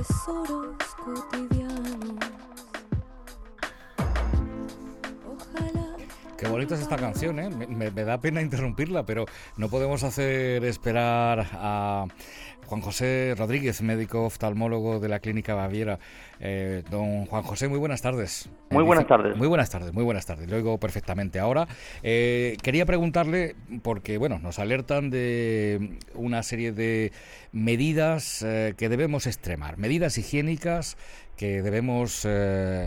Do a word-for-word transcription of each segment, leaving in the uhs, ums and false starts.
tesoros cotidianos. Ojalá. Qué bonita es esta canción, ¿eh? Me, me, me da pena interrumpirla, pero no podemos hacer esperar a Juan José Rodríguez, médico oftalmólogo de la Clínica Baviera. Eh, don Juan José, muy buenas tardes. Muy buenas tardes. Muy buenas tardes, muy buenas tardes. Lo oigo perfectamente ahora. Eh, quería preguntarle, porque bueno, nos alertan de una serie de medidas eh, que debemos extremar, medidas higiénicas que debemos eh,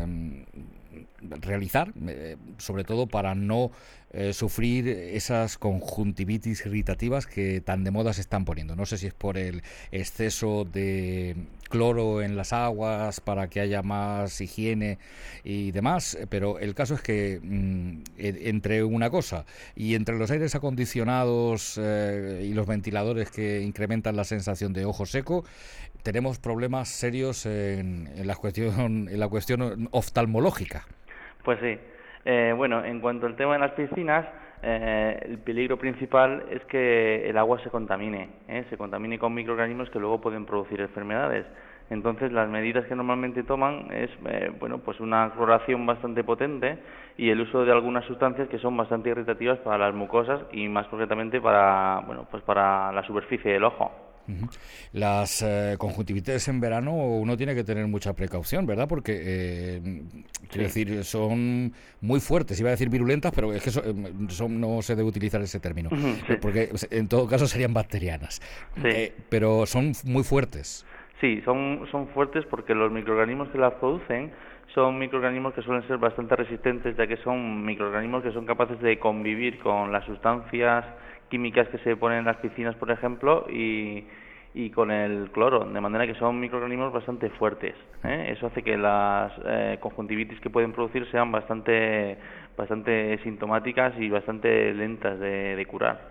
realizar, eh, sobre todo para no eh, sufrir esas conjuntivitis irritativas que tan de moda se están poniendo. No sé si es por el exceso de cloro en las aguas para que haya más higiene y demás, pero el caso es que mmm, entre una cosa y entre los aires acondicionados eh, y los ventiladores que incrementan la sensación de ojo seco, tenemos problemas serios en, en la cuestión en la cuestión oftalmológica. Pues sí. Eh, bueno, en cuanto al tema de las piscinas, eh, el peligro principal es que el agua se contamine, ¿eh? se contamine con microorganismos que luego pueden producir enfermedades. Entonces, las medidas que normalmente toman es, eh, bueno, pues una cloración bastante potente y el uso de algunas sustancias que son bastante irritativas para las mucosas y más concretamente para, bueno, pues para la superficie del ojo. Uh-huh. Las eh, conjuntivitis en verano uno tiene que tener mucha precaución, ¿verdad? Porque, eh, quiero sí. decir, son muy fuertes. Iba a decir virulentas, pero es que son, son, no se debe utilizar ese término. Uh-huh, sí. Porque en todo caso serían bacterianas. Sí. Eh, pero son muy fuertes. Sí, son, son fuertes porque los microorganismos que las producen son microorganismos que suelen ser bastante resistentes, ya que son microorganismos que son capaces de convivir con las sustancias químicas que se ponen en las piscinas, por ejemplo, y, y con el cloro, de manera que son microorganismos bastante fuertes, ¿eh? Eso hace que las eh, conjuntivitis que pueden producir sean bastante, bastante sintomáticas y bastante lentas de, de curar.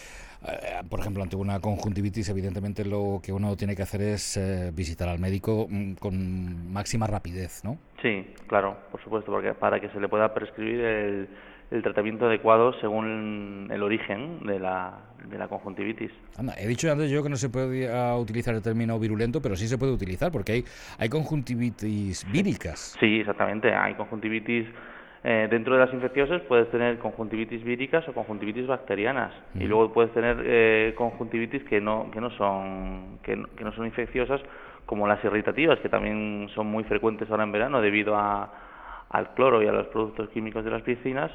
Por ejemplo, ante una conjuntivitis, evidentemente lo que uno tiene que hacer es eh, visitar al médico con máxima rapidez, ¿no? Sí, claro, por supuesto, porque para que se le pueda prescribir el, el tratamiento adecuado según el origen de la, de la conjuntivitis. Anda, he dicho antes yo que no se podía utilizar el término virulento, pero sí se puede utilizar, porque hay, hay conjuntivitis víricas. Sí, exactamente, hay conjuntivitis. Eh, dentro de las infecciosas puedes tener conjuntivitis víricas o conjuntivitis bacterianas mm. y luego puedes tener eh, conjuntivitis que no que no son que no, que no son infecciosas, como las irritativas, que también son muy frecuentes ahora en verano debido a, al cloro y a los productos químicos de las piscinas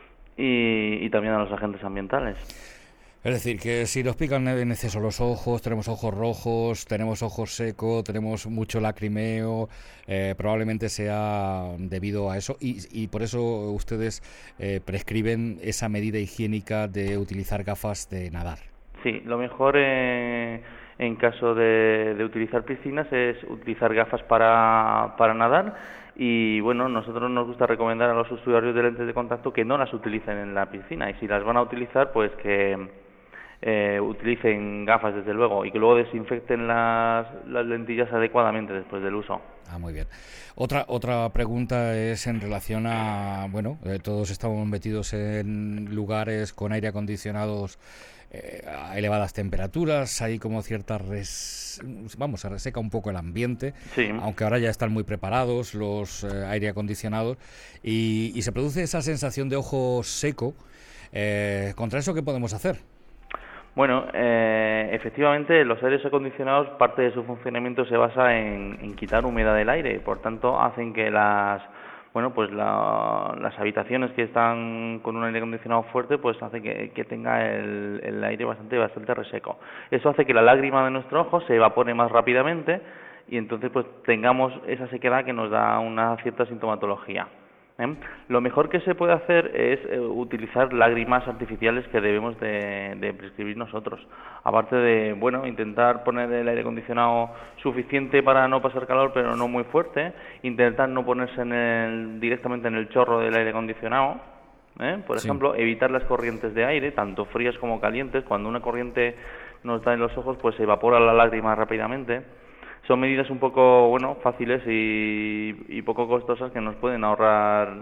y, y también a los agentes ambientales. Es decir, que si nos pican en exceso los ojos, tenemos ojos rojos, tenemos ojos secos, tenemos mucho lacrimeo, eh, probablemente sea debido a eso y, y por eso ustedes eh, prescriben esa medida higiénica de utilizar gafas de nadar. Sí, lo mejor eh, en caso de, de utilizar piscinas es utilizar gafas para, para nadar. Y bueno, nosotros nos gusta recomendar a los usuarios de lentes de contacto que no las utilicen en la piscina y si las van a utilizar, pues que eh, utilicen gafas desde luego y que luego desinfecten las, las lentillas adecuadamente después del uso. Ah, muy bien. Otra otra pregunta es en relación a, bueno, eh, todos estamos metidos en lugares con aire acondicionados eh, a elevadas temperaturas, hay como cierta res, vamos, se reseca un poco el ambiente, sí. Aunque ahora ya están muy preparados los eh, aire acondicionados y, y se produce esa sensación de ojo seco. Eh, ¿Contra eso qué podemos hacer? Bueno, eh, efectivamente los aires acondicionados, parte de su funcionamiento se basa en, en quitar humedad del aire, por tanto hacen que las bueno pues la, las habitaciones que están con un aire acondicionado fuerte pues hace que, que tenga el, el aire bastante bastante reseco. Eso hace que la lágrima de nuestro ojo se evapore más rápidamente y entonces pues tengamos esa sequedad que nos da una cierta sintomatología. ¿Eh? Lo mejor que se puede hacer es eh, utilizar lágrimas artificiales que debemos de, de prescribir nosotros. Aparte de, bueno, intentar poner el aire acondicionado suficiente para no pasar calor, pero no muy fuerte. Intentar no ponerse en el, directamente en el chorro del aire acondicionado. ¿eh? Por Sí. ejemplo, evitar las corrientes de aire, tanto frías como calientes. Cuando una corriente nos da en los ojos, pues se evapora la lágrima rápidamente. Son medidas un poco, bueno, fáciles y, y poco costosas que nos pueden ahorrar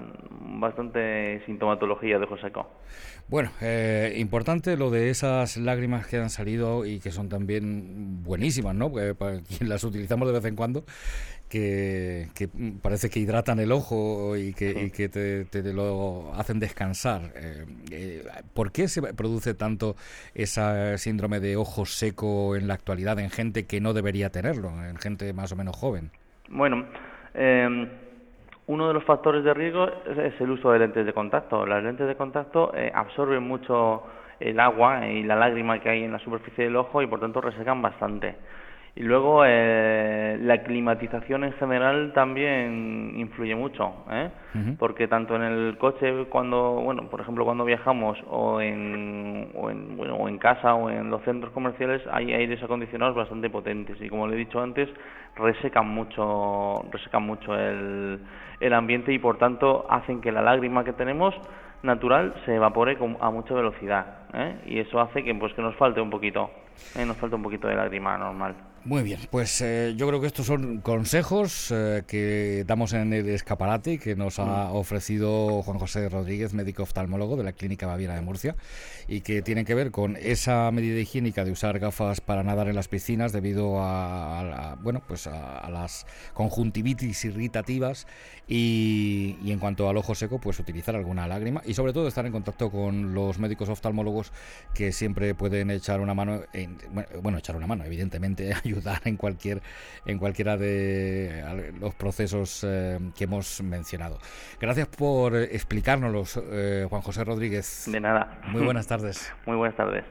bastante sintomatología de ojo seco. Bueno, eh, importante lo de esas lágrimas que han salido y que son también buenísimas, ¿no? Porque para quien las utilizamos de vez en cuando, que, que parece que hidratan el ojo y que, sí. y que te, te lo hacen descansar. Eh, eh, ¿Por qué se produce tanto ese síndrome de ojo seco en la actualidad en gente que no debería tenerlo, en gente más o menos joven? Bueno, eh, uno de los factores de riesgo es, es el uso de lentes de contacto. Las lentes de contacto eh, absorben mucho el agua y la lágrima que hay en la superficie del ojo y por tanto resecan bastante. Y luego eh, la climatización en general también influye mucho, ¿eh? Uh-huh. Porque tanto en el coche, cuando, bueno, por ejemplo, cuando viajamos o en, o en, bueno, o en casa o en los centros comerciales hay aires acondicionados bastante potentes y, como le he dicho antes, resecan mucho, resecan mucho el, el ambiente y por tanto hacen que la lágrima que tenemos natural se evapore con, a mucha velocidad, ¿eh? Y eso hace que pues que nos falte un poquito, ¿eh? nos falte un poquito de lágrima normal. Muy bien, pues eh, yo creo que estos son consejos eh, que damos en el escaparate que nos ha ofrecido Juan José Rodríguez, médico oftalmólogo de la Clínica Baviera de Murcia, y que tienen que ver con esa medida higiénica de usar gafas para nadar en las piscinas debido a, a, a bueno, pues a, a las conjuntivitis irritativas y, y en cuanto al ojo seco, pues utilizar alguna lágrima y sobre todo estar en contacto con los médicos oftalmólogos que siempre pueden echar una mano, en, bueno, echar una mano, evidentemente, ayudar en cualquier en cualquiera de los procesos eh, que hemos mencionado. Gracias por explicárnoslos, eh, Juan José Rodríguez. De nada. Muy buenas tardes. Muy buenas tardes.